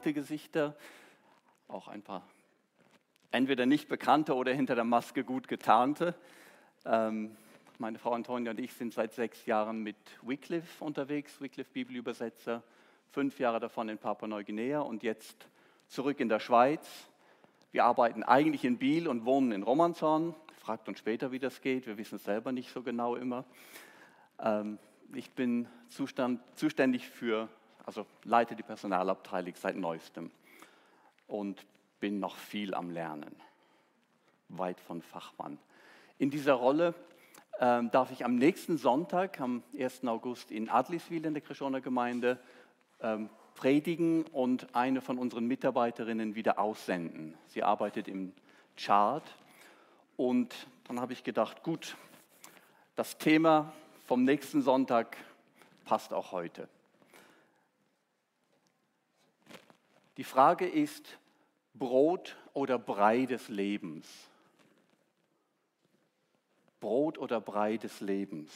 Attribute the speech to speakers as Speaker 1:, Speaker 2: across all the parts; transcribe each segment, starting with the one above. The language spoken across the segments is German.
Speaker 1: bekannte Gesichter, auch ein paar entweder nicht bekannte oder hinter der Maske gut getarnte. Meine Frau Antonia und ich sind seit 6 Jahren mit Wycliffe unterwegs, Wycliffe Bibelübersetzer, 5 Jahre davon in Papua-Neuguinea und jetzt zurück in der Schweiz. Wir arbeiten eigentlich in Biel und wohnen in Romanshorn. Fragt uns später, wie das geht, wir wissen es selber nicht so genau immer. Ich bin zuständig leite die Personalabteilung seit Neuestem und bin noch viel am Lernen, weit von Fachmann. In dieser Rolle darf ich am nächsten Sonntag, am 1. August in Adliswil in der Kreshoner Gemeinde predigen und eine von unseren Mitarbeiterinnen wieder aussenden. Sie arbeitet im Chart und dann habe ich gedacht, gut, das Thema vom nächsten Sonntag passt auch heute. Die Frage ist, Brot oder Brei des Lebens? Brot oder Brei des Lebens?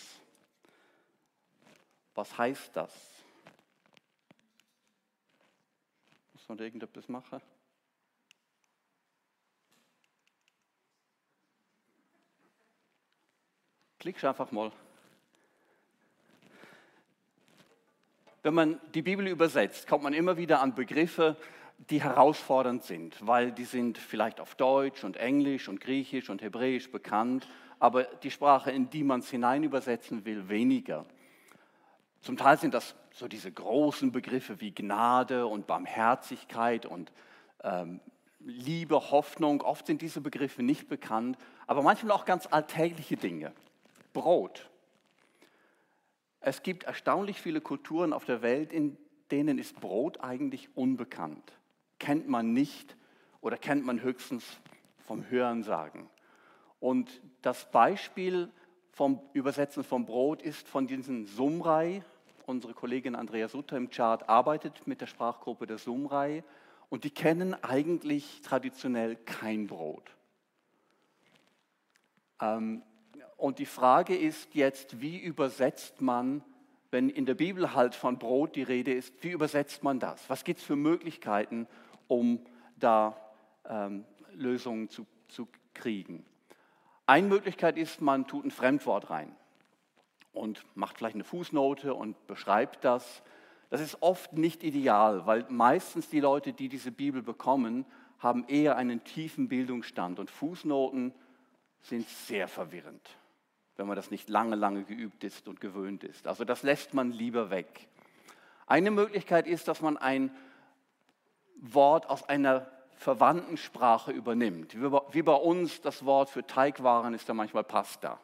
Speaker 1: Was heißt das? Muss man irgendetwas machen? Klickst einfach mal. Wenn man die Bibel übersetzt, kommt man immer wieder an Begriffe, die herausfordernd sind, weil die sind vielleicht auf Deutsch und Englisch und Griechisch und Hebräisch bekannt, aber die Sprache, in die man es hinein übersetzen will, weniger. Zum Teil sind das so diese großen Begriffe wie Gnade und Barmherzigkeit und Liebe, Hoffnung. Oft sind diese Begriffe nicht bekannt, aber manchmal auch ganz alltägliche Dinge. Brot. Es gibt erstaunlich viele Kulturen auf der Welt, in denen ist Brot eigentlich unbekannt. Kennt man nicht oder kennt man höchstens vom Hörensagen. Und das Beispiel vom Übersetzen von Brot ist von diesen Sumrai. Unsere Kollegin Andrea Sutter im Chart arbeitet mit der Sprachgruppe der Sumrai und die kennen eigentlich traditionell kein Brot. Und die Frage ist jetzt, wie übersetzt man, wenn in der Bibel halt von Brot die Rede ist, wie übersetzt man das? Was gibt es für Möglichkeiten, um da Lösungen zu kriegen? Eine Möglichkeit ist, man tut ein Fremdwort rein und macht vielleicht eine Fußnote und beschreibt das. Das ist oft nicht ideal, weil meistens die Leute, die diese Bibel bekommen, haben eher einen tiefen Bildungsstand und Fußnoten sind sehr verwirrend, wenn man das nicht lange geübt ist und gewöhnt ist. Also das lässt man lieber weg. Eine Möglichkeit ist, dass man ein Wort aus einer verwandten Sprache übernimmt. Wie bei uns das Wort für Teigwaren ist da manchmal Pasta.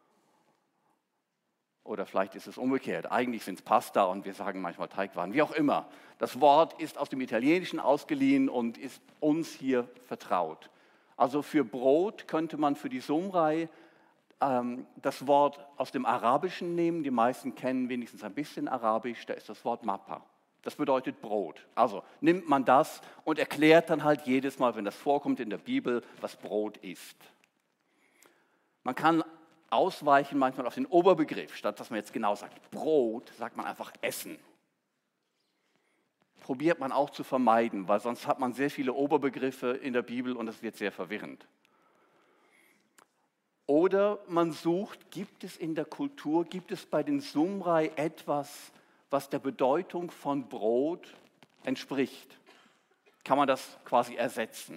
Speaker 1: Oder vielleicht ist es umgekehrt. Eigentlich sind es Pasta und wir sagen manchmal Teigwaren. Wie auch immer. Das Wort ist aus dem Italienischen ausgeliehen und ist uns hier vertraut. Also für Brot könnte man für die Sumrai das Wort aus dem Arabischen nehmen. Die meisten kennen wenigstens ein bisschen Arabisch. Da ist das Wort Mappa. Das bedeutet Brot. Also nimmt man das und erklärt dann halt jedes Mal, wenn das vorkommt in der Bibel, was Brot ist. Man kann ausweichen manchmal auf den Oberbegriff. Statt dass man jetzt genau sagt Brot, sagt man einfach Essen. Probiert man auch zu vermeiden, weil sonst hat man sehr viele Oberbegriffe in der Bibel und es wird sehr verwirrend. Oder man sucht, gibt es in der Kultur, gibt es bei den Sumrai etwas, was der Bedeutung von Brot entspricht? Kann man das quasi ersetzen?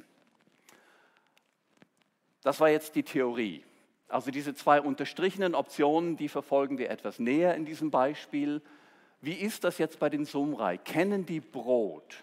Speaker 1: Das war jetzt die Theorie. Also diese 2 unterstrichenen Optionen, die verfolgen wir etwas näher in diesem Beispiel. Wie ist das jetzt bei den Sumrai? Kennen die Brot?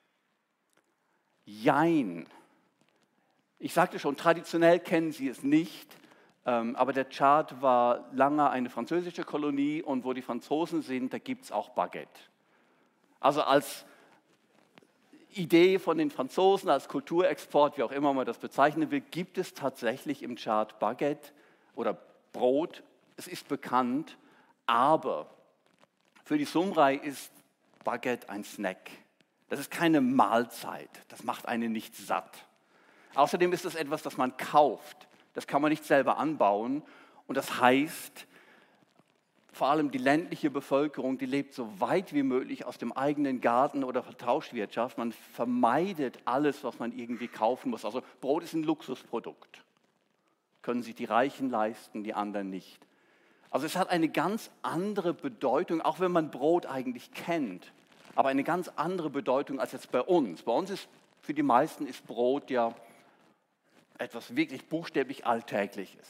Speaker 1: Jein. Ich sagte schon, traditionell kennen sie es nicht, aber der Tschad war lange eine französische Kolonie und wo die Franzosen sind, da gibt es auch Baguette. Also als Idee von den Franzosen, als Kulturexport, wie auch immer man das bezeichnen will, gibt es tatsächlich im Tschad Baguette oder Brot. Es ist bekannt, aber für die Sumrai ist Baguette ein Snack. Das ist keine Mahlzeit, das macht einen nicht satt. Außerdem ist es etwas, das man kauft. Das kann man nicht selber anbauen und das heißt, vor allem die ländliche Bevölkerung, die lebt so weit wie möglich aus dem eigenen Garten oder Tauschwirtschaft. Man vermeidet alles, was man irgendwie kaufen muss. Also Brot ist ein Luxusprodukt. Können sich die Reichen leisten, die anderen nicht. Also es hat eine ganz andere Bedeutung, auch wenn man Brot eigentlich kennt, aber eine ganz andere Bedeutung als jetzt bei uns. Bei uns ist, für die meisten ist Brot ja etwas wirklich buchstäblich Alltägliches.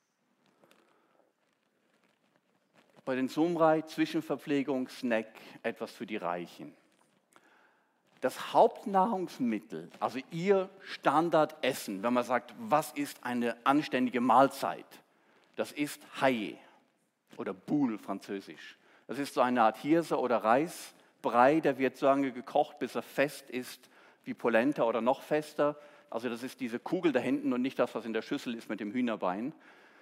Speaker 1: Bei den Sumrai Zwischenverpflegung, Snack, etwas für die Reichen. Das Hauptnahrungsmittel, also ihr Standardessen, wenn man sagt, was ist eine anständige Mahlzeit, das ist Haye oder Boule französisch. Das ist so eine Art Hirse- oder Reisbrei, der wird so lange gekocht, bis er fest ist wie Polenta oder noch fester. Also das ist diese Kugel da hinten und nicht das, was in der Schüssel ist mit dem Hühnerbein.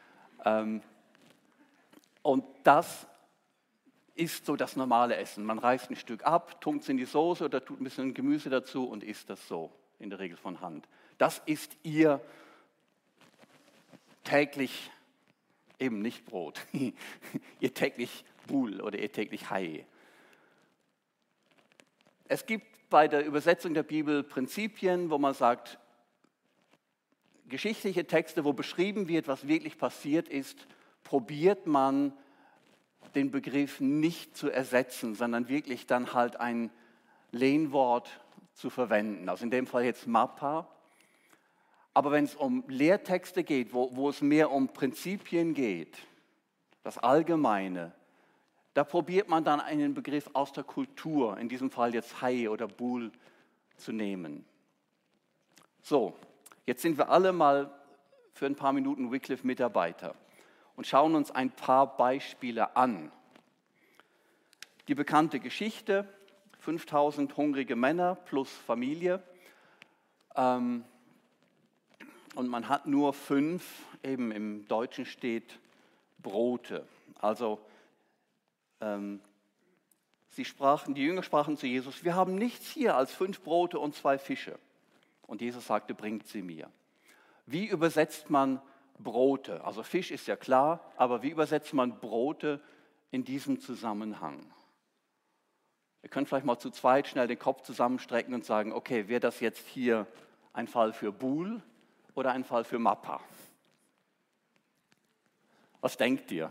Speaker 1: Und das ist so das normale Essen. Man reißt ein Stück ab, tunkt es in die Soße oder tut ein bisschen Gemüse dazu und isst das so, in der Regel von Hand. Das ist ihr täglich, eben nicht Brot, ihr täglich Boule oder ihr täglich Haye. Es gibt bei der Übersetzung der Bibel Prinzipien, wo man sagt, geschichtliche Texte, wo beschrieben wird, was wirklich passiert ist, probiert man den Begriff nicht zu ersetzen, sondern wirklich dann halt ein Lehnwort zu verwenden. Also in dem Fall jetzt Mappa. Aber wenn es um Lehrtexte geht, wo es mehr um Prinzipien geht, das Allgemeine, da probiert man dann einen Begriff aus der Kultur, in diesem Fall jetzt Haye oder Boule, zu nehmen. So, jetzt sind wir alle mal für ein paar Minuten Wycliffe-Mitarbeiter und schauen uns ein paar Beispiele an. Die bekannte Geschichte, 5000 hungrige Männer plus Familie. Und man hat nur 5, eben im Deutschen steht Brote. Also die Jünger sprachen zu Jesus, wir haben nichts hier als 5 Brote und 2 Fische. Und Jesus sagte, bringt sie mir. Wie übersetzt man Brote? Also Fisch ist ja klar, aber wie übersetzt man Brote in diesem Zusammenhang? Ihr könnt vielleicht mal zu zweit schnell den Kopf zusammenstrecken und sagen, okay, wäre das jetzt hier ein Fall für Boule oder ein Fall für Mappa? Was denkt ihr?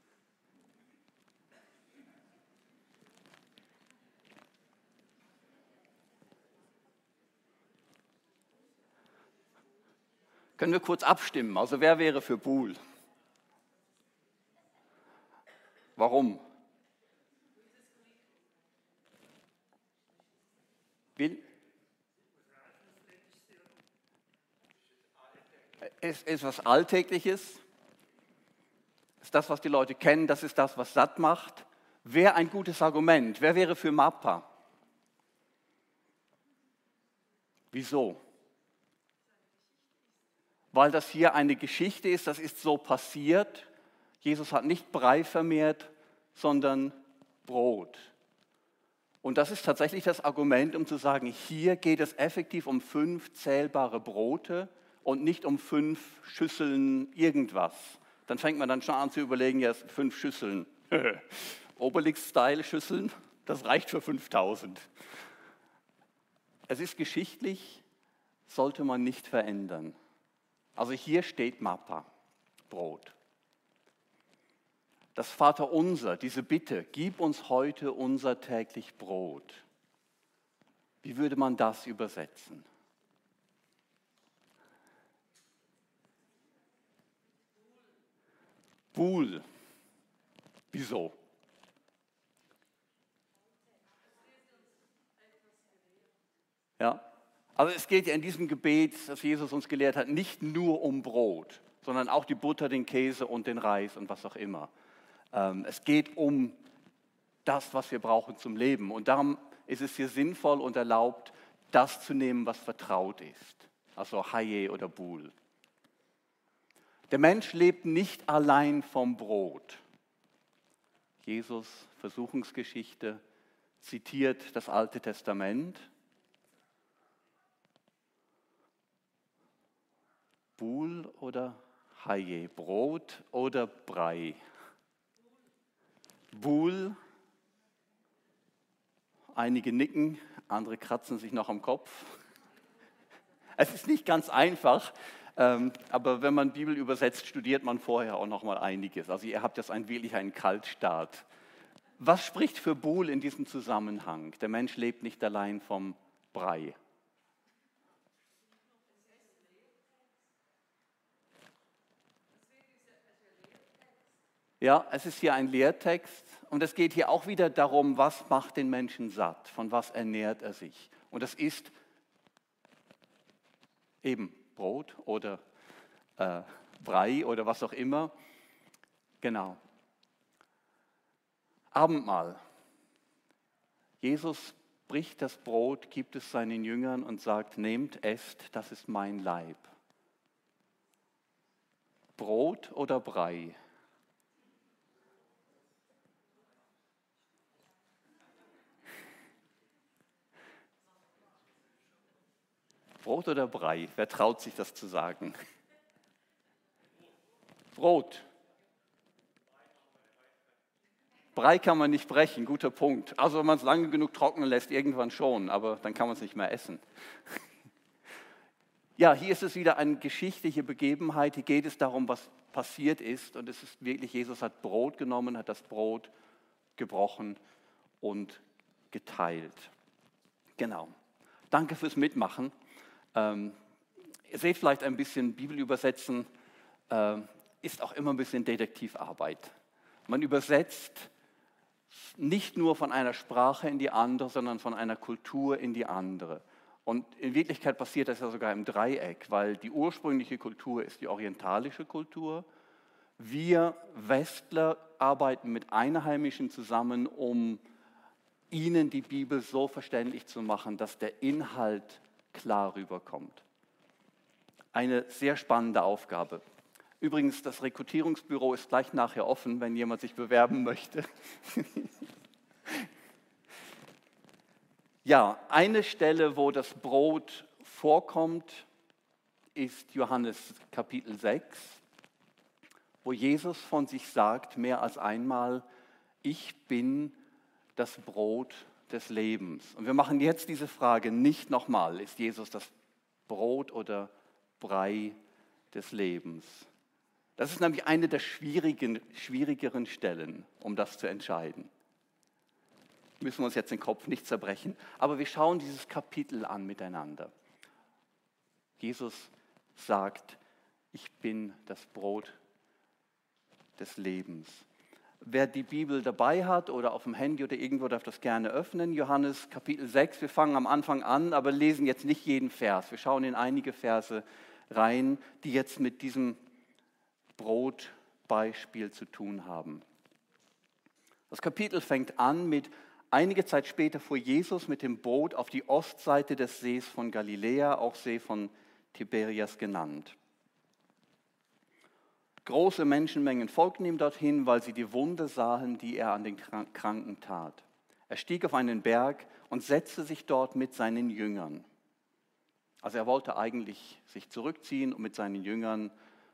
Speaker 1: Können wir kurz abstimmen? Also wer wäre für Boule? Warum? Es ist was Alltägliches. Es ist das, was die Leute kennen. Das ist das, was satt macht. Wäre ein gutes Argument. Wer wäre für Mappa? Wieso? Weil das hier eine Geschichte ist, das ist so passiert. Jesus hat nicht Brei vermehrt, sondern Brot. Und das ist tatsächlich das Argument, um zu sagen, hier geht es effektiv um 5 zählbare Brote und nicht um 5 Schüsseln irgendwas. Dann fängt man dann schon an zu überlegen, ja, 5 Schüsseln. Obelix-Style-Schüsseln, das reicht für 5000. Es ist geschichtlich, sollte man nicht verändern. Also hier steht Mappa, Brot. Das Vaterunser, diese Bitte, gib uns heute unser täglich Brot. Wie würde man das übersetzen? Boule. Wieso? Ja. Also es geht ja in diesem Gebet, das Jesus uns gelehrt hat, nicht nur um Brot, sondern auch die Butter, den Käse und den Reis und was auch immer. Es geht um das, was wir brauchen zum Leben. Und darum ist es hier sinnvoll und erlaubt, das zu nehmen, was vertraut ist. Also Haye oder Boule. Der Mensch lebt nicht allein vom Brot. Jesus, Versuchungsgeschichte, zitiert das Alte Testament. Boule oder Haye, Brot oder Brei? Buhl. Einige nicken, andere kratzen sich noch am Kopf. Es ist nicht ganz einfach, aber wenn man Bibel übersetzt, studiert man vorher auch noch mal einiges. Also ihr habt jetzt wirklich einen Kaltstart. Was spricht für Buhl in diesem Zusammenhang? Der Mensch lebt nicht allein vom Brei. Ja, es ist hier ein Lehrtext und es geht hier auch wieder darum, was macht den Menschen satt, von was ernährt er sich. Und das ist eben Brot oder Brei oder was auch immer. Genau. Abendmahl. Jesus bricht das Brot, gibt es seinen Jüngern und sagt, nehmt, esst, das ist mein Leib. Brot oder Brei? Brot oder Brei? Wer traut sich das zu sagen? Brot. Brei kann man nicht brechen, guter Punkt. Also wenn man es lange genug trocknen lässt, irgendwann schon, aber dann kann man es nicht mehr essen. Ja, hier ist es wieder eine geschichtliche Begebenheit. Hier geht es darum, was passiert ist. Und es ist wirklich, Jesus hat Brot genommen, hat das Brot gebrochen und geteilt. Genau. Danke fürs Mitmachen. Ihr seht vielleicht ein bisschen Bibelübersetzen, ist auch immer ein bisschen Detektivarbeit. Man übersetzt nicht nur von einer Sprache in die andere, sondern von einer Kultur in die andere. Und in Wirklichkeit passiert das ja sogar im Dreieck, weil die ursprüngliche Kultur ist die orientalische Kultur. Wir Westler arbeiten mit Einheimischen zusammen, um ihnen die Bibel so verständlich zu machen, dass der Inhalt klar rüberkommt. Eine sehr spannende Aufgabe. Übrigens, das Rekrutierungsbüro ist gleich nachher offen, wenn jemand sich bewerben möchte. Ja, eine Stelle, wo das Brot vorkommt, ist Johannes Kapitel 6, wo Jesus von sich sagt, mehr als einmal, ich bin das Brot des Lebens. Und wir machen jetzt diese Frage nicht nochmal, ist Jesus das Brot oder Brei des Lebens? Das ist nämlich eine der schwierigeren Stellen, um das zu entscheiden. Müssen wir uns jetzt den Kopf nicht zerbrechen, aber wir schauen dieses Kapitel an miteinander. Jesus sagt, ich bin das Brot des Lebens. Wer die Bibel dabei hat oder auf dem Handy oder irgendwo, darf das gerne öffnen. Johannes Kapitel 6, wir fangen am Anfang an, aber lesen jetzt nicht jeden Vers. Wir schauen in einige Verse rein, die jetzt mit diesem Brotbeispiel zu tun haben. Das Kapitel fängt an mit, einige Zeit später fuhr Jesus mit dem Boot auf die Ostseite des Sees von Galiläa, auch See von Tiberias genannt. Große Menschenmengen folgten ihm dorthin, weil sie die Wunder sahen, die er an den Kranken tat. Er stieg auf einen Berg und setzte sich dort mit seinen Jüngern. Also er wollte eigentlich sich zurückziehen und mit seinen Jüngern,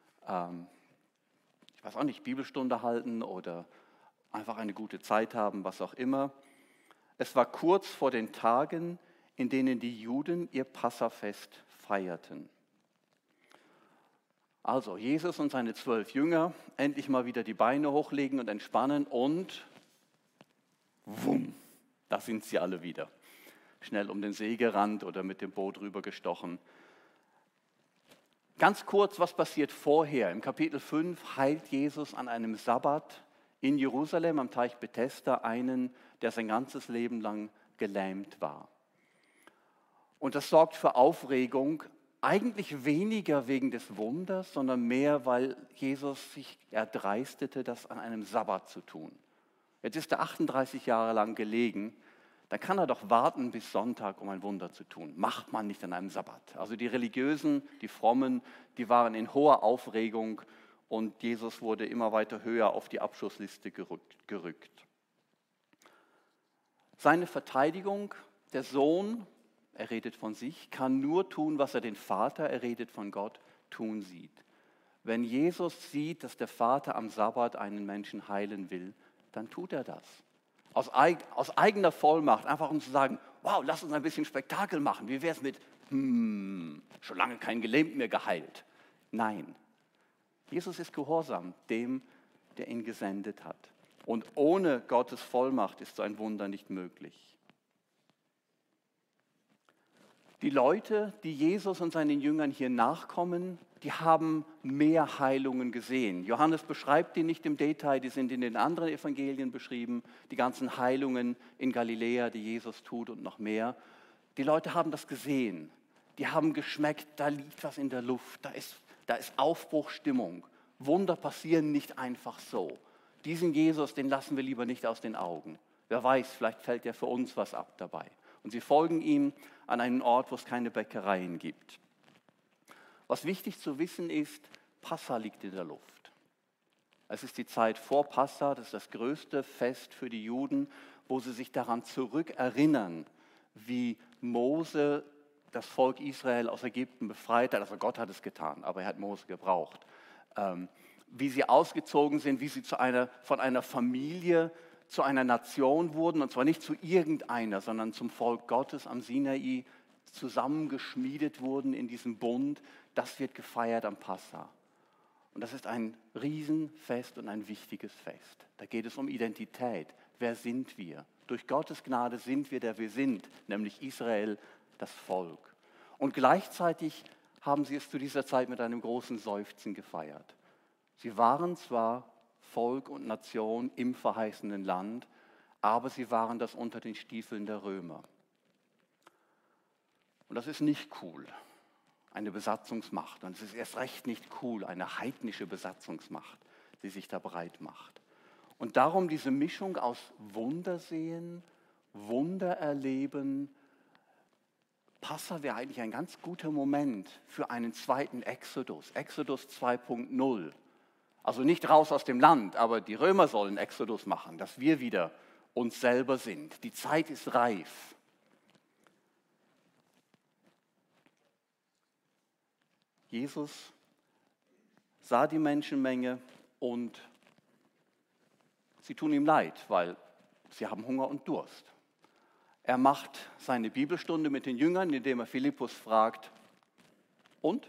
Speaker 1: ich weiß auch nicht, Bibelstunde halten oder einfach eine gute Zeit haben, was auch immer. Es war kurz vor den Tagen, in denen die Juden ihr Passafest feierten. Also Jesus und seine 12 Jünger endlich mal wieder die Beine hochlegen und entspannen und wumm, da sind sie alle wieder. Schnell um den See gerannt oder mit dem Boot rübergestochen. Ganz kurz, was passiert vorher? Im Kapitel 5 heilt Jesus an einem Sabbat in Jerusalem am Teich Bethesda einen, der sein ganzes Leben lang gelähmt war. Und das sorgt für Aufregung, eigentlich weniger wegen des Wunders, sondern mehr, weil Jesus sich erdreistete, das an einem Sabbat zu tun. Jetzt ist er 38 Jahre lang gelegen, dann kann er doch warten bis Sonntag, um ein Wunder zu tun. Macht man nicht an einem Sabbat. Also die Religiösen, die Frommen, die waren in hoher Aufregung und Jesus wurde immer weiter höher auf die Abschussliste gerückt. Seine Verteidigung, der Sohn, er redet von sich, kann nur tun, was er den Vater, er redet von Gott, tun sieht. Wenn Jesus sieht, dass der Vater am Sabbat einen Menschen heilen will, dann tut er das. Aus eigener Vollmacht, einfach um zu sagen, wow, lass uns ein bisschen Spektakel machen. Wie wäre es mit, schon lange kein Gelähmten mehr geheilt. Nein, Jesus ist gehorsam dem, der ihn gesendet hat. Und ohne Gottes Vollmacht ist so ein Wunder nicht möglich. Die Leute, die Jesus und seinen Jüngern hier nachkommen, die haben mehr Heilungen gesehen. Johannes beschreibt die nicht im Detail, die sind in den anderen Evangelien beschrieben, die ganzen Heilungen in Galiläa, die Jesus tut und noch mehr. Die Leute haben das gesehen, die haben geschmeckt, da liegt was in der Luft, da ist Aufbruchstimmung. Wunder passieren nicht einfach so. Diesen Jesus, den lassen wir lieber nicht aus den Augen. Wer weiß, vielleicht fällt ja für uns was ab dabei. Und sie folgen ihm an einen Ort, wo es keine Bäckereien gibt. Was wichtig zu wissen ist, Passa liegt in der Luft. Es ist die Zeit vor Passa, das ist das größte Fest für die Juden, wo sie sich daran zurückerinnern, wie Mose das Volk Israel aus Ägypten befreit hat. Also Gott hat es getan, aber er hat Mose gebraucht. Wie sie ausgezogen sind, wie sie von einer Familie zu einer Nation wurden, und zwar nicht zu irgendeiner, sondern zum Volk Gottes am Sinai zusammengeschmiedet wurden in diesem Bund. Das wird gefeiert am Passa. Und das ist ein Riesenfest und ein wichtiges Fest. Da geht es um Identität. Wer sind wir? Durch Gottes Gnade sind wir, der wir sind, nämlich Israel, das Volk. Und gleichzeitig haben sie es zu dieser Zeit mit einem großen Seufzen gefeiert. Sie waren zwar Volk und Nation im verheißenen Land, aber sie waren das unter den Stiefeln der Römer. Und das ist nicht cool, eine Besatzungsmacht. Und es ist erst recht nicht cool, eine heidnische Besatzungsmacht, die sich da breit macht. Und darum diese Mischung aus Wunder sehen, Wunder erleben. Passa wäre eigentlich ein ganz guter Moment für einen zweiten Exodus, Exodus 2.0. Also nicht raus aus dem Land, aber die Römer sollen Exodus machen, dass wir wieder uns selber sind. Die Zeit ist reif. Jesus sah die Menschenmenge und sie tun ihm leid, weil sie haben Hunger und Durst. Er macht seine Bibelstunde mit den Jüngern, indem er Philippus fragt, und?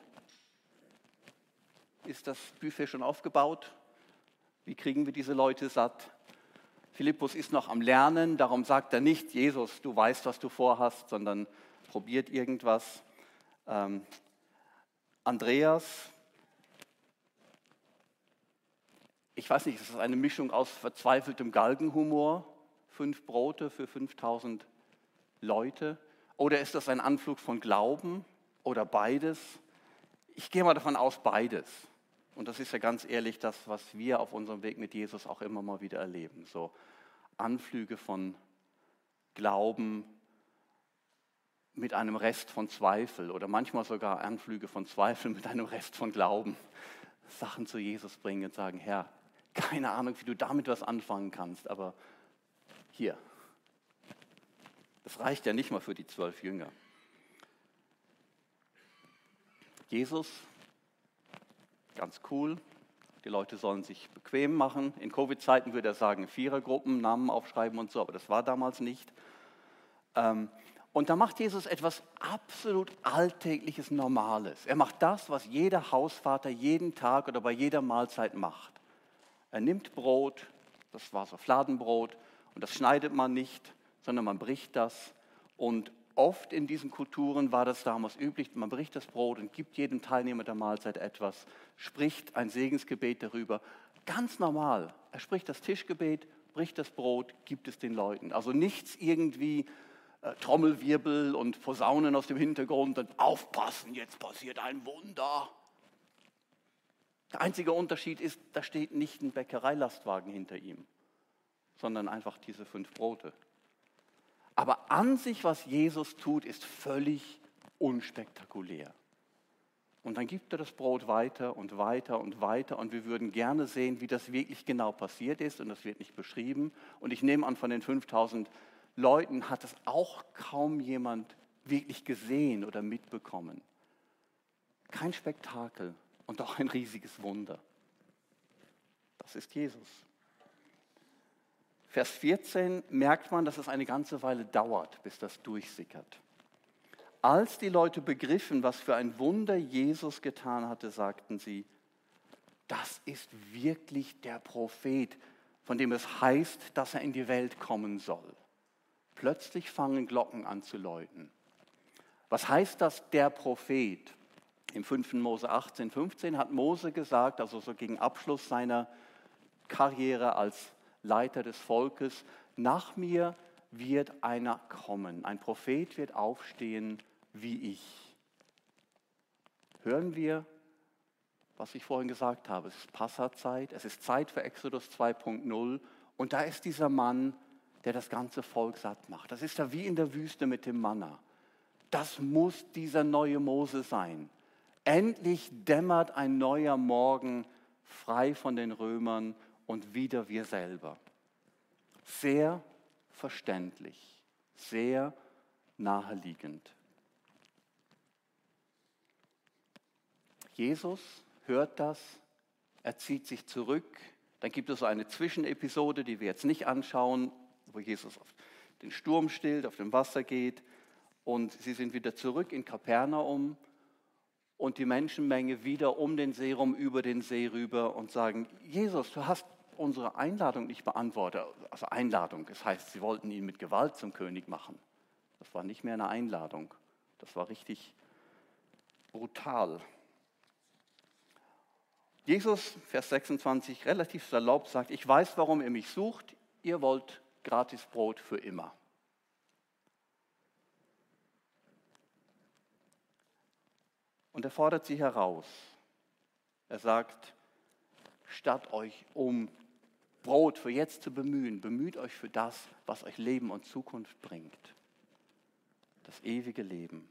Speaker 1: Ist das Buffet schon aufgebaut? Wie kriegen wir diese Leute satt? Philippus ist noch am Lernen, darum sagt er nicht, Jesus, du weißt, was du vorhast, sondern probiert irgendwas. Andreas, ich weiß nicht, ist das eine Mischung aus verzweifeltem Galgenhumor, 5 Brote für 5000 Leute? Oder ist das ein Anflug von Glauben oder beides? Ich gehe mal davon aus, beides. Und das ist ja ganz ehrlich das, was wir auf unserem Weg mit Jesus auch immer mal wieder erleben. So Anflüge von Glauben mit einem Rest von Zweifel oder manchmal sogar Anflüge von Zweifel mit einem Rest von Glauben. Sachen zu Jesus bringen und sagen, Herr, keine Ahnung, wie du damit was anfangen kannst, aber hier. Das reicht ja nicht mal für die 12 Jünger. Jesus, ganz cool, die Leute sollen sich bequem machen. In Covid-Zeiten würde er sagen, Vierergruppen, Namen aufschreiben und so, aber das war damals nicht. Und da macht Jesus etwas absolut Alltägliches, Normales. Er macht das, was jeder Hausvater jeden Tag oder bei jeder Mahlzeit macht. Er nimmt Brot, das war so Fladenbrot, und das schneidet man nicht, sondern man bricht das. Und oft in diesen Kulturen war das damals üblich, man bricht das Brot und gibt jedem Teilnehmer der Mahlzeit etwas, spricht ein Segensgebet darüber. Ganz normal. Er spricht das Tischgebet, bricht das Brot, gibt es den Leuten. Also nichts irgendwie Trommelwirbel und Posaunen aus dem Hintergrund und aufpassen, jetzt passiert ein Wunder. Der einzige Unterschied ist, da steht nicht ein Bäckereilastwagen hinter ihm, sondern einfach diese 5 Brote. Aber an sich, was Jesus tut, ist völlig unspektakulär. Und dann gibt er das Brot weiter und weiter und weiter und wir würden gerne sehen, wie das wirklich genau passiert ist und das wird nicht beschrieben. Und ich nehme an, von den 5000 Leuten hat es auch kaum jemand wirklich gesehen oder mitbekommen. Kein Spektakel und doch ein riesiges Wunder. Das ist Jesus. Vers 14 merkt man, dass es eine ganze Weile dauert, bis das durchsickert. Als die Leute begriffen, was für ein Wunder Jesus getan hatte, sagten sie, das ist wirklich der Prophet, von dem es heißt, dass er in die Welt kommen soll. Plötzlich fangen Glocken an zu läuten. Was heißt das, der Prophet? Im 5. Mose 18, 15 hat Mose gesagt, also so gegen Abschluss seiner Karriere als Leiter des Volkes, nach mir wird einer kommen, ein Prophet wird aufstehen wie ich. Hören wir, was ich vorhin gesagt habe, es ist Passazeit, es ist Zeit für Exodus 2.0 und da ist dieser Mann, der das ganze Volk satt macht. Das ist ja wie in der Wüste mit dem Manna. Das muss dieser neue Mose sein. Endlich dämmert ein neuer Morgen frei von den Römern und wieder wir selber. Sehr verständlich, sehr naheliegend. Jesus hört das, er zieht sich zurück. Dann gibt es so eine Zwischenepisode, die wir jetzt nicht anschauen, wo Jesus auf den Sturm stillt, auf dem Wasser geht. Und sie sind wieder zurück in Kapernaum und die Menschenmenge wieder um den See rum, über den See rüber und sagen, Jesus, du hast unsere Einladung nicht beantwortet. Also Einladung, das heißt, sie wollten ihn mit Gewalt zum König machen. Das war nicht mehr eine Einladung, das war richtig brutal. Jesus, Vers 26, relativ salopp sagt, ich weiß, warum ihr mich sucht, ihr wollt gratis Brot für immer. Und er fordert sie heraus. Er sagt, statt euch um Brot für jetzt zu bemühen, bemüht euch für das, was euch Leben und Zukunft bringt. Das ewige Leben.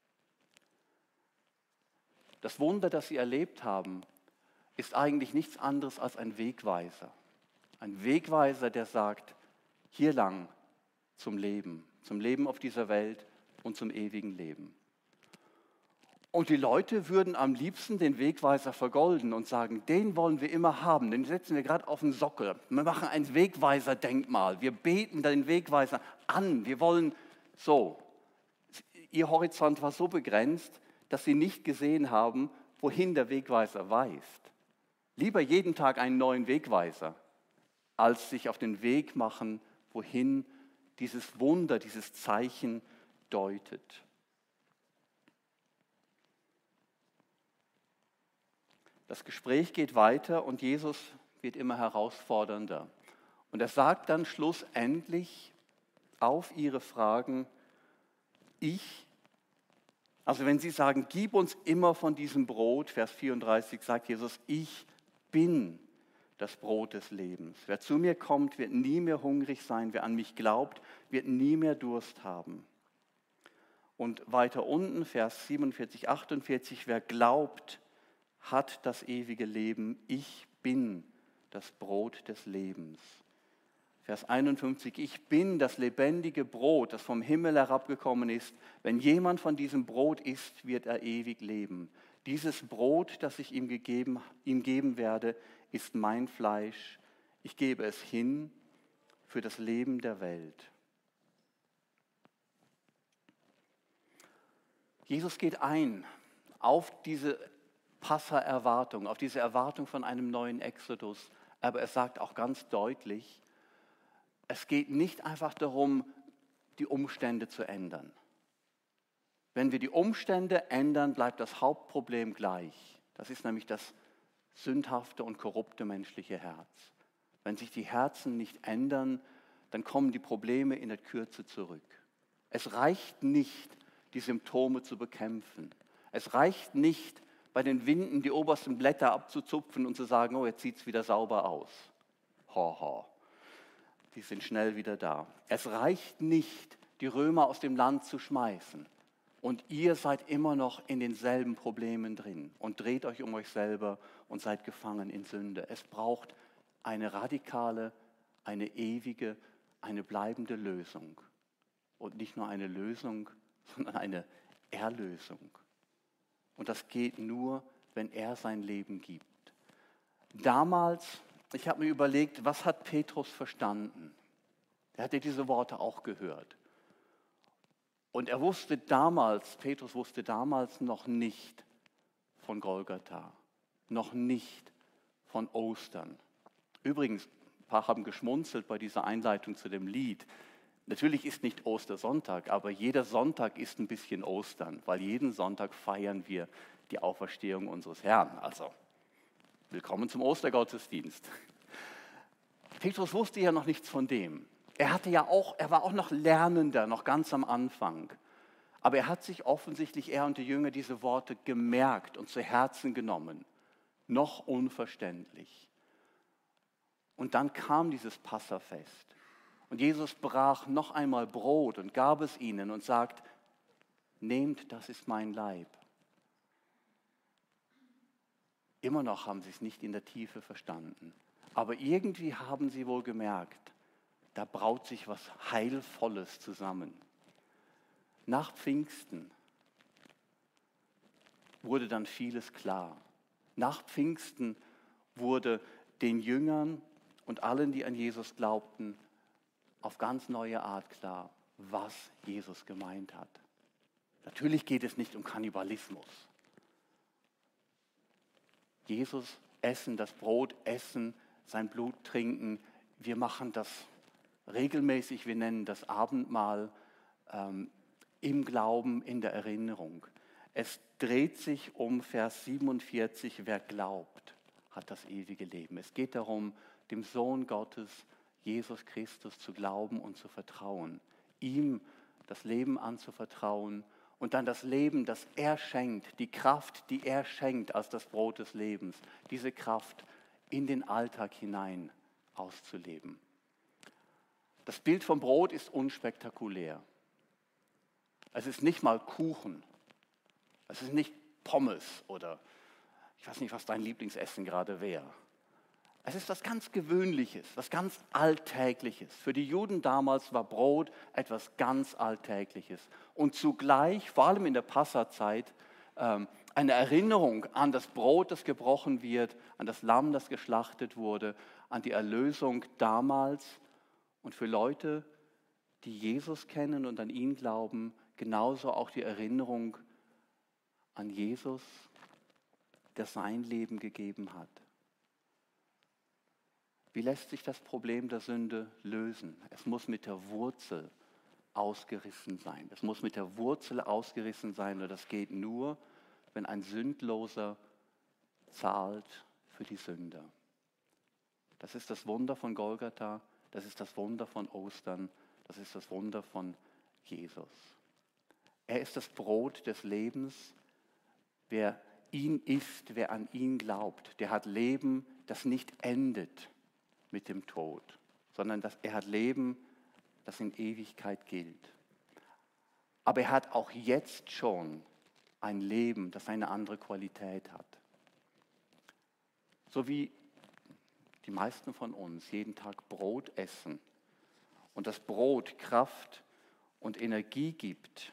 Speaker 1: Das Wunder, das sie erlebt haben, ist eigentlich nichts anderes als ein Wegweiser. Ein Wegweiser, der sagt, hier lang zum Leben auf dieser Welt und zum ewigen Leben. Und die Leute würden am liebsten den Wegweiser vergolden und sagen, den wollen wir immer haben, den setzen wir gerade auf den Sockel. Wir machen ein Wegweiser-Denkmal, wir beten den Wegweiser an, wir wollen so. Ihr Horizont war so begrenzt, dass sie nicht gesehen haben, wohin der Wegweiser weist. Lieber jeden Tag einen neuen Wegweiser, als sich auf den Weg machen, wohin dieses Wunder, dieses Zeichen deutet. Das Gespräch geht weiter und Jesus wird immer herausfordernder. Und er sagt dann schlussendlich auf ihre Fragen, also wenn sie sagen, gib uns immer von diesem Brot, Vers 34 sagt Jesus, ich bin das Brot des Lebens. Wer zu mir kommt, wird nie mehr hungrig sein. Wer an mich glaubt, wird nie mehr Durst haben. Und weiter unten, Vers 47, 48, wer glaubt, hat das ewige Leben. Ich bin das Brot des Lebens. Vers 51, ich bin das lebendige Brot, das vom Himmel herabgekommen ist. Wenn jemand von diesem Brot isst, wird er ewig leben. Dieses Brot, das ich ihm geben werde, ist mein Fleisch. Ich gebe es hin für das Leben der Welt. Jesus geht ein auf diese Passa-Erwartung, auf diese Erwartung von einem neuen Exodus. Aber er sagt auch ganz deutlich, es geht nicht einfach darum, die Umstände zu ändern. Wenn wir die Umstände ändern, bleibt das Hauptproblem gleich. Das ist nämlich das sündhafte und korrupte menschliche Herz. Wenn sich die Herzen nicht ändern, dann kommen die Probleme in der Kürze zurück. Es reicht nicht, die Symptome zu bekämpfen. Es reicht nicht, bei den Winden die obersten Blätter abzuzupfen und zu sagen, oh, jetzt sieht es wieder sauber aus. Haha. Die sind schnell wieder da. Es reicht nicht, die Römer aus dem Land zu schmeißen. Und ihr seid immer noch in denselben Problemen drin und dreht euch um euch selber und seid gefangen in Sünde. Es braucht eine radikale, eine ewige, eine bleibende Lösung. Und nicht nur eine Lösung, sondern eine Erlösung. Und das geht nur, wenn er sein Leben gibt. Damals, ich habe mir überlegt, was hat Petrus verstanden? Er hatte diese Worte auch gehört. Und er wusste damals, Petrus wusste damals noch nicht von Golgatha, noch nicht von Ostern. Übrigens, ein paar haben geschmunzelt bei dieser Einleitung zu dem Lied. Natürlich ist nicht Ostersonntag, aber jeder Sonntag ist ein bisschen Ostern, weil jeden Sonntag feiern wir die Auferstehung unseres Herrn. Also, willkommen zum Ostergottesdienst. Petrus wusste ja noch nichts von dem. Er war auch noch Lernender, noch ganz am Anfang. Aber er hat sich offensichtlich, er und die Jünger, diese Worte gemerkt und zu Herzen genommen. Noch unverständlich. Und dann kam dieses Passafest. Und Jesus brach noch einmal Brot und gab es ihnen und sagt, nehmt, das ist mein Leib. Immer noch haben sie es nicht in der Tiefe verstanden. Aber irgendwie haben sie wohl gemerkt, da braut sich was Heilvolles zusammen. Nach Pfingsten wurde dann vieles klar. Nach Pfingsten wurde den Jüngern und allen, die an Jesus glaubten, auf ganz neue Art klar, was Jesus gemeint hat. Natürlich geht es nicht um Kannibalismus. Jesus essen, das Brot essen, sein Blut trinken, wir machen das regelmäßig, wir nennen das Abendmahl im Glauben, in der Erinnerung. Es dreht sich um Vers 47, wer glaubt, hat das ewige Leben. Es geht darum, dem Sohn Gottes, Jesus Christus, zu glauben und zu vertrauen. Ihm das Leben anzuvertrauen und dann das Leben, das er schenkt, die Kraft, die er schenkt als das Brot des Lebens, diese Kraft in den Alltag hinein auszuleben. Das Bild vom Brot ist unspektakulär. Es ist nicht mal Kuchen. Es ist nicht Pommes oder ich weiß nicht, was dein Lieblingsessen gerade wäre. Es ist was ganz Gewöhnliches, was ganz Alltägliches. Für die Juden damals war Brot etwas ganz Alltägliches. Und zugleich, vor allem in der Passazeit, eine Erinnerung an das Brot, das gebrochen wird, an das Lamm, das geschlachtet wurde, an die Erlösung damals. Und für Leute, die Jesus kennen und an ihn glauben, genauso auch die Erinnerung an Jesus, der sein Leben gegeben hat. Wie lässt sich das Problem der Sünde lösen? Es muss mit der Wurzel ausgerissen sein. Es muss mit der Wurzel ausgerissen sein und das geht nur, wenn ein Sündloser zahlt für die Sünder. Das ist das Wunder von Golgatha, das ist das Wunder von Ostern, das ist das Wunder von Jesus. Er ist das Brot des Lebens. Wer ihn isst, wer an ihn glaubt, der hat Leben, das nicht endet mit dem Tod, sondern er hat Leben, das in Ewigkeit gilt. Aber er hat auch jetzt schon ein Leben, das eine andere Qualität hat. So wie die meisten von uns jeden Tag Brot essen und das Brot Kraft und Energie gibt,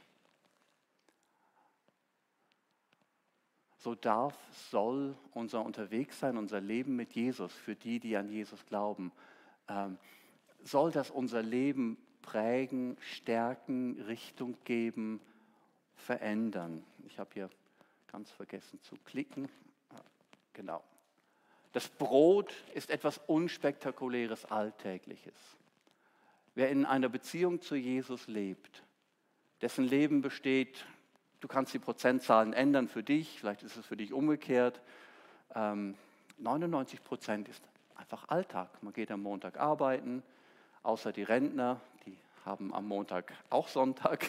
Speaker 1: so soll unser Unterwegssein, unser Leben mit Jesus, für die, die an Jesus glauben, soll das unser Leben prägen, stärken, Richtung geben, verändern. Ich habe hier ganz vergessen zu klicken. Genau. Das Brot ist etwas Unspektakuläres, Alltägliches. Wer in einer Beziehung zu Jesus lebt, dessen Leben besteht, du kannst die Prozentzahlen ändern für dich, vielleicht ist es für dich umgekehrt. 99% ist einfach Alltag. Man geht am Montag arbeiten, außer die Rentner, die haben am Montag auch Sonntag.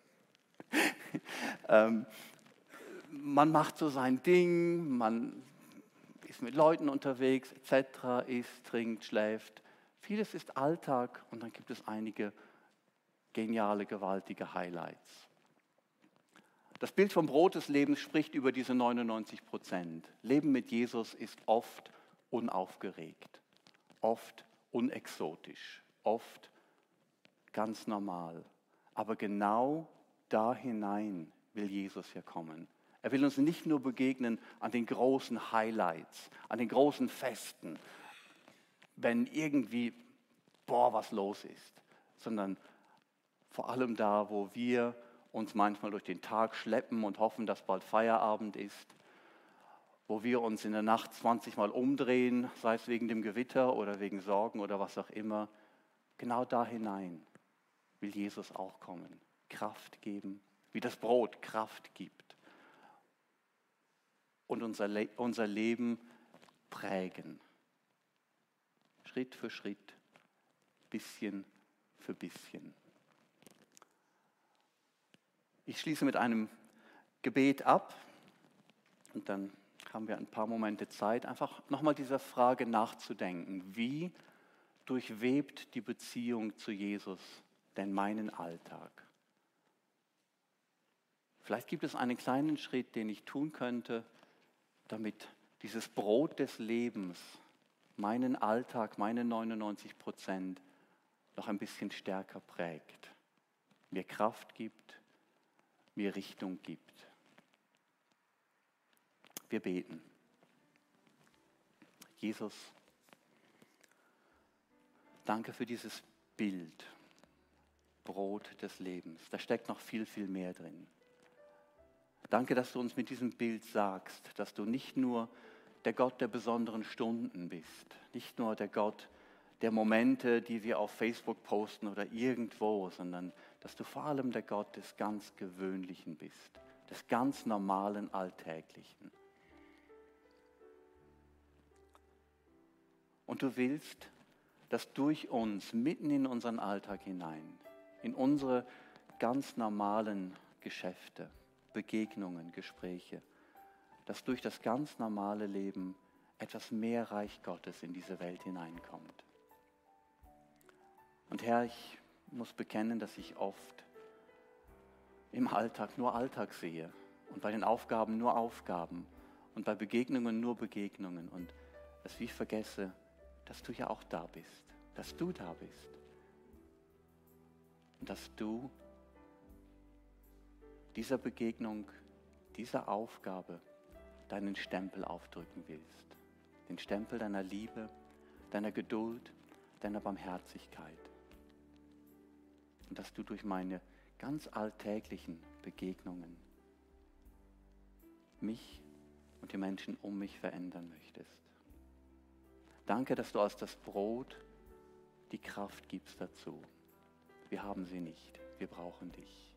Speaker 1: Man macht so sein Ding, man ist mit Leuten unterwegs, etc., isst, trinkt, schläft. Vieles ist Alltag und dann gibt es einige geniale, gewaltige Highlights. Das Bild vom Brot des Lebens spricht über diese 99%. Leben mit Jesus ist oft unaufgeregt, oft unexotisch, oft ganz normal. Aber genau da hinein will Jesus ja kommen. Er will uns nicht nur begegnen an den großen Highlights, an den großen Festen, wenn irgendwie, was los ist, sondern vor allem da, wo wir uns manchmal durch den Tag schleppen und hoffen, dass bald Feierabend ist, wo wir uns in der Nacht 20 Mal umdrehen, sei es wegen dem Gewitter oder wegen Sorgen oder was auch immer. Genau da hinein will Jesus auch kommen, Kraft geben, wie das Brot Kraft gibt und unser Leben prägen. Schritt für Schritt, bisschen für bisschen. Ich schließe mit einem Gebet ab und dann haben wir ein paar Momente Zeit, einfach nochmal dieser Frage nachzudenken. Wie durchwebt die Beziehung zu Jesus denn meinen Alltag? Vielleicht gibt es einen kleinen Schritt, den ich tun könnte, damit dieses Brot des Lebens meinen Alltag, meine 99% noch ein bisschen stärker prägt, mir Kraft gibt, mir Richtung gibt. Wir beten. Jesus, danke für dieses Bild, Brot des Lebens. Da steckt noch viel, viel mehr drin. Danke, dass du uns mit diesem Bild sagst, dass du nicht nur der Gott der besonderen Stunden bist, nicht nur der Gott der Momente, die wir auf Facebook posten oder irgendwo, sondern dass du vor allem der Gott des ganz Gewöhnlichen bist, des ganz normalen Alltäglichen. Und du willst, dass durch uns, mitten in unseren Alltag hinein, in unsere ganz normalen Geschäfte, Begegnungen, Gespräche, dass durch das ganz normale Leben etwas mehr Reich Gottes in diese Welt hineinkommt. Und Herr, ich muss bekennen, dass ich oft im Alltag nur Alltag sehe und bei den Aufgaben nur Aufgaben und bei Begegnungen nur Begegnungen und es wie vergesse, dass du ja auch da bist, dass du da bist und dass du dieser Begegnung, dieser Aufgabe deinen Stempel aufdrücken willst. Den Stempel deiner Liebe, deiner Geduld, deiner Barmherzigkeit. Und dass du durch meine ganz alltäglichen Begegnungen mich und die Menschen um mich verändern möchtest. Danke, dass du als das Brot die Kraft gibst dazu. Wir haben sie nicht, wir brauchen dich.